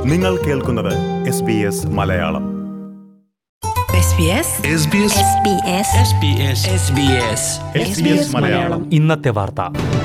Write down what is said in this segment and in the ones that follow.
നിങ്ങൾ കേൾക്കുന്നത് SBS മലയാളം. മലയാളം ഇന്നത്തെ വാർത്ത.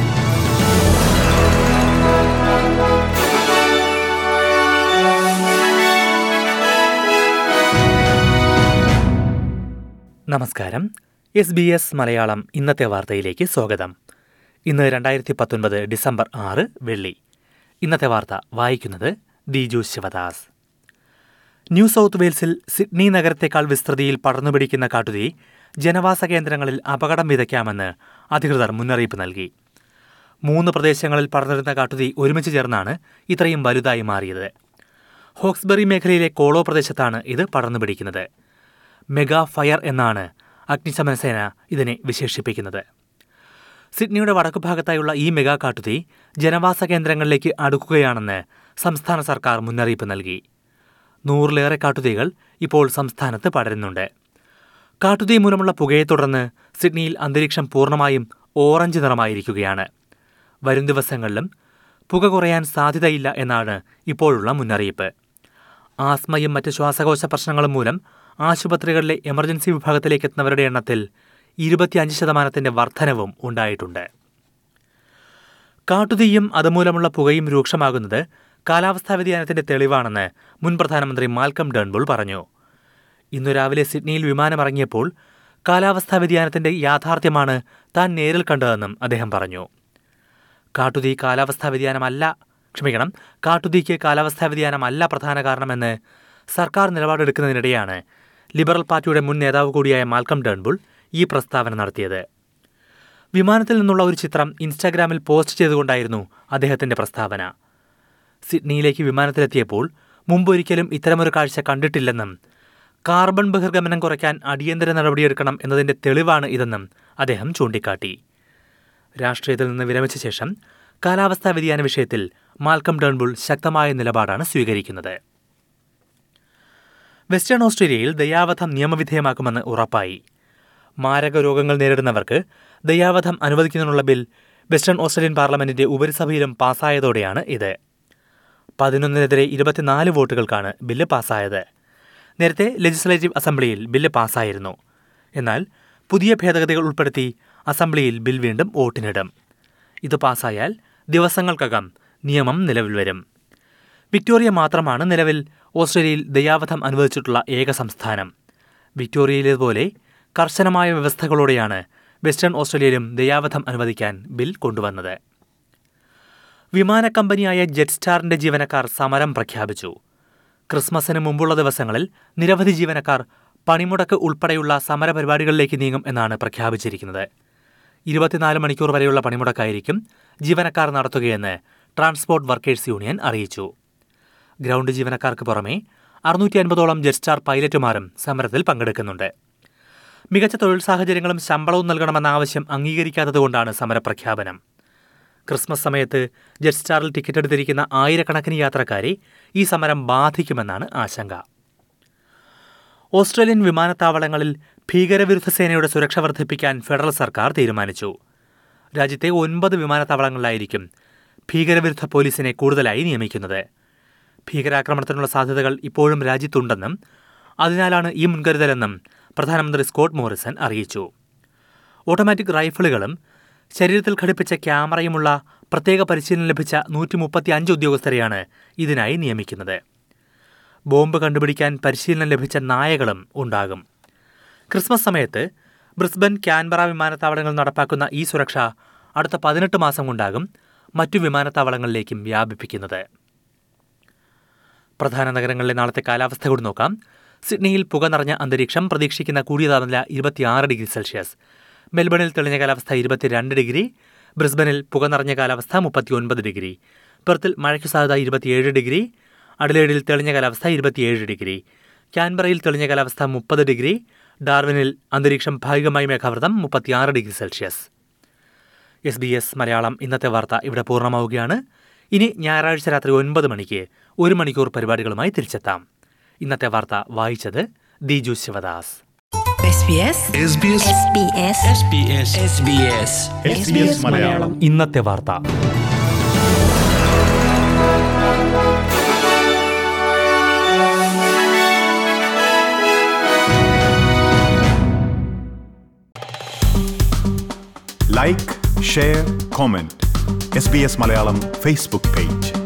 നമസ്കാരം. SBS മലയാളം ഇന്നത്തെ വാർത്തയിലേക്ക് സ്വാഗതം. ഇന്ന് 2019 ഡിസംബർ 6 വെള്ളി. ഇന്നത്തെ വാർത്ത വായിക്കുന്നത് ദിജു ശിവദാസ്. ന്യൂ സൗത്ത് വെയിൽസിൽ സിഡ്നി നഗരത്തെക്കാൾ വിസ്തൃതിയിൽ പടർന്നുപിടിക്കുന്ന കാട്ടുതീ ജനവാസ കേന്ദ്രങ്ങളിൽ അപകടം വിതയ്ക്കാമെന്ന് അധികൃതർ മുന്നറിയിപ്പ് നൽകി. 3 പ്രദേശങ്ങളിൽ പടർന്നിരുന്ന കാട്ടുതീ ഒരുമിച്ച് ചേർന്നാണ് ഇത്രയും വലുതായി മാറിയത്. ഹോക്സ്ബറി മേഖലയിലെ കോളോ പ്രദേശത്താണ് ഇത് പടർന്നുപിടിക്കുന്നത്. മെഗാ ഫയർ എന്നാണ് അഗ്നിശമനസേന ഇതിനെ വിശേഷിപ്പിക്കുന്നത്. സിഡ്നിയുടെ വടക്കുഭാഗത്തായുള്ള ഈ മെഗാ കാട്ടുതീ ജനവാസ കേന്ദ്രങ്ങളിലേക്ക് അടുക്കുകയാണെന്ന് സംസ്ഥാന സർക്കാർ മുന്നറിയിപ്പ് നൽകി. 100-ലേറെ കാട്ടുതീകൾ ഇപ്പോൾ സംസ്ഥാനത്ത് പടരുന്നുണ്ട്. കാട്ടുതീ മൂലമുള്ള പുകയെ തുടർന്ന് സിഡ്നിയിൽ അന്തരീക്ഷം പൂർണ്ണമായും ഓറഞ്ച് നിറമായിരിക്കുകയാണ്. വരും ദിവസങ്ങളിലും പുക കുറയാൻ സാധ്യതയില്ല എന്നാണ് ഇപ്പോഴുള്ള മുന്നറിയിപ്പ്. ആസ്മയും മറ്റ് ശ്വാസകോശ പ്രശ്നങ്ങളും മൂലം ആശുപത്രികളിലെ എമർജൻസി വിഭാഗത്തിലേക്ക് എത്തുന്നവരുടെ എണ്ണത്തിൽ 25% വർധനവും ഉണ്ടായിട്ടുണ്ട്. കാട്ടുതീയും അതുമൂലമുള്ള പുകയും രൂക്ഷമാകുന്നത് കാലാവസ്ഥാ വ്യതിയാനത്തിന്റെ തെളിവാണെന്ന് മുൻ പ്രധാനമന്ത്രി മാൽക്കം ടേൺബുൾ പറഞ്ഞു. ഇന്നു രാവിലെ സിഡ്നിയിൽ വിമാനമിറങ്ങിയപ്പോൾ കാലാവസ്ഥാ വ്യതിയാനത്തിന്റെ യാഥാർത്ഥ്യമാണ് താൻ നേരിൽ കണ്ടതെന്നും അദ്ദേഹം പറഞ്ഞു. കാട്ടുതീക്ക് കാലാവസ്ഥാ വ്യതിയാനമല്ല പ്രധാന കാരണമെന്ന് സർക്കാർ നിലപാടെടുക്കുന്നതിനിടെയാണ് ലിബറൽ പാർട്ടിയുടെ മുൻ നേതാവ് കൂടിയായ മാൽക്കം ടേൺബുൾ ഈ പ്രസ്താവന നടത്തിയത്. വിമാനത്തിൽ നിന്നുള്ള ഒരു ചിത്രം ഇൻസ്റ്റാഗ്രാമിൽ പോസ്റ്റ് ചെയ്തുകൊണ്ടായിരുന്നു അദ്ദേഹത്തിന്റെ പ്രസ്താവന. സിഡ്നിയിലേക്ക് വിമാനത്തിലെത്തിയപ്പോൾ മുമ്പൊരിക്കലും ഇത്തരമൊരു കാഴ്ച കണ്ടിട്ടില്ലെന്നും കാർബൺ ബഹിർഗമനം കുറയ്ക്കാൻ അടിയന്തര നടപടിയെടുക്കണം എന്നതിന്റെ തെളിവാണ് ഇതെന്നും അദ്ദേഹം ചൂണ്ടിക്കാട്ടി. രാഷ്ട്രീയത്തിൽ നിന്ന് വിരമിച്ച ശേഷം കാലാവസ്ഥാ വ്യതിയാന വിഷയത്തിൽ മാൽക്കം ടേൺബുൾ ശക്തമായ നിലപാടാണ് സ്വീകരിക്കുന്നത്. വെസ്റ്റേൺ ഓസ്ട്രേലിയയിൽ ദയാവധം നിയമവിധേയമാക്കുമെന്ന് ഉറപ്പായി. മാരക രോഗങ്ങൾ നേരിടുന്നവർക്ക് ദയാവധം അനുവദിക്കുന്നതിനുള്ള ബിൽ വെസ്റ്റേൺ ഓസ്ട്രേലിയൻ പാർലമെന്റിന്റെ ഉപരിസഭയിലും പാസ്സായതോടെയാണ് ഇത്. 11-നെതിരെ 24 വോട്ടുകൾക്കാണ് ബില്ല് പാസ്സായത്. നേരത്തെ ലെജിസ്ലേറ്റീവ് അസംബ്ലിയിൽ ബില്ല് പാസ്സായിരുന്നു. എന്നാൽ പുതിയ ഭേദഗതികൾ ഉൾപ്പെടുത്തി അസംബ്ലിയിൽ ബിൽ വീണ്ടും വോട്ടിനിടും. ഇത് പാസ്സായാൽ ദിവസങ്ങൾക്കകം നിയമം നിലവിൽ വരും. വിക്ടോറിയ മാത്രമാണ് നിലവിൽ ഓസ്ട്രേലിയയിൽ ദയാവധം അനുവദിച്ചിട്ടുള്ള ഏക സംസ്ഥാനം. വിക്ടോറിയയിലേതുപോലെ കർശനമായ വ്യവസ്ഥകളോടെയാണ് വെസ്റ്റേൺ ഓസ്ട്രേലിയയിലും ദയാവധം അനുവദിക്കാൻ ബിൽ കൊണ്ടുവന്നത്. വിമാന കമ്പനിയായ ജെറ്റ്സ്റ്റാറിന്റെ ജീവനക്കാർ സമരം പ്രഖ്യാപിച്ചു. ക്രിസ്മസിന് മുമ്പുള്ള ദിവസങ്ങളിൽ നിരവധി ജീവനക്കാർ പണിമുടക്ക് ഉൾപ്പെടെയുള്ള സമരപരിപാടികളിലേക്ക് നീങ്ങും എന്നാണ് പ്രഖ്യാപിച്ചിരിക്കുന്നത്. 24 മണിക്കൂർ വരെയുള്ള പണിമുടക്കായിരിക്കും ജീവനക്കാർ നടത്തുകയെന്ന് ട്രാൻസ്പോർട്ട് വർക്കേഴ്സ് യൂണിയൻ അറിയിച്ചു. ഗ്രൗണ്ട് ജീവനക്കാർക്ക് പുറമെ 650ഓളം ജെറ്റ്സ്റ്റാർ പൈലറ്റുമാരും സമരത്തിൽ പങ്കെടുക്കുന്നുണ്ട്. മികച്ച തൊഴിൽ സാഹചര്യങ്ങളും ശമ്പളവും നൽകണമെന്ന ആവശ്യം അംഗീകരിക്കാത്തതുകൊണ്ടാണ് സമരപ്രഖ്യാപനം. ക്രിസ്മസ് സമയത്ത് ജെറ്റ്സ്റ്റാറിൽ ടിക്കറ്റ് എടുത്തിരിക്കുന്ന ആയിരക്കണക്കിന് യാത്രക്കാരെ ഈ സമരം ബാധിക്കുമെന്നാണ് ആശങ്ക. ഓസ്ട്രേലിയൻ വിമാനത്താവളങ്ങളിൽ ഭീകരവിരുദ്ധ സേനയുടെ സുരക്ഷ വർദ്ധിപ്പിക്കാൻ ഫെഡറൽ സർക്കാർ തീരുമാനിച്ചു. രാജ്യത്തെ 9 വിമാനത്താവളങ്ങളിലായിരിക്കും ഭീകരവിരുദ്ധ പോലീസിനെ കൂടുതലായി നിയമിക്കുന്നത്. ഭീകരാക്രമണത്തിനുള്ള സാധ്യതകൾ ഇപ്പോഴും രാജ്യത്തുണ്ടെന്നും അതിനാലാണ് ഈ മുൻകരുതലെന്നും പ്രധാനമന്ത്രി സ്കോട്ട് മോറിസൺ അറിയിച്ചു. ഓട്ടോമാറ്റിക് റൈഫിളുകളും ശരീരത്തിൽ ഘടിപ്പിച്ച ക്യാമറയുമുള്ള പ്രത്യേക പരിശീലനം ലഭിച്ച 135 ഉദ്യോഗസ്ഥരെയാണ് ഇതിനായി നിയമിക്കുന്നത്. ബോംബ് കണ്ടുപിടിക്കാൻ പരിശീലനം ലഭിച്ച നായകളും ഉണ്ടാകും. ക്രിസ്മസ് സമയത്ത് ബ്രിസ്ബൻ, കാൻബറ വിമാനത്താവളങ്ങളിൽ നടപ്പാക്കുന്ന ഈ സുരക്ഷ അടുത്ത 18 മാസം കൊണ്ടാകും മറ്റു വിമാനത്താവളങ്ങളിലേക്കും വ്യാപിപ്പിക്കുന്നത്. പ്രധാന നഗരങ്ങളിലെ നാളത്തെ കാലാവസ്ഥ കൂടി നോക്കാം. സിഡ്നിയിൽ പുക നിറഞ്ഞ അന്തരീക്ഷം, പ്രതീക്ഷിക്കുന്ന കൂടിയ താപനില 26 ഡിഗ്രി സെൽഷ്യസ്. മെൽബണിൽ തെളിഞ്ഞ കാലാവസ്ഥ 22 ഡിഗ്രി. ബ്രിസ്ബനിൽ പുക നിറഞ്ഞ കാലാവസ്ഥ 39 ഡിഗ്രി. പെർത്തിൽ മഴയ്ക്ക് സാധ്യത 27 ഡിഗ്രി. അഡലേഡിൽ തെളിഞ്ഞ കാലാവസ്ഥ 27 ഡിഗ്രി. കാൻബറയിൽ തെളിഞ്ഞ കാലാവസ്ഥ 30 ഡിഗ്രി. ഡാർവിനിൽ അന്തരീക്ഷം ഭാഗികമായി മേഘാവൃതം 36 ഡിഗ്രി സെൽഷ്യസ്. SBS മലയാളം ഇന്നത്തെ വാർത്ത ഇവിടെ പൂർണ്ണമാവുകയാണ്. ഇനി ഞായറാഴ്ച രാത്രി 9 മണിക്ക് 1 മണിക്കൂർ പരിപാടികളുമായി തിരിച്ചെത്താം. ഇന്നത്തെ വാർത്ത വായിച്ചത് ദിജു ശിവദാസ്. ഇന്നത്തെ വാർത്ത. Like, share, comment. SBS Malayalam Facebook page.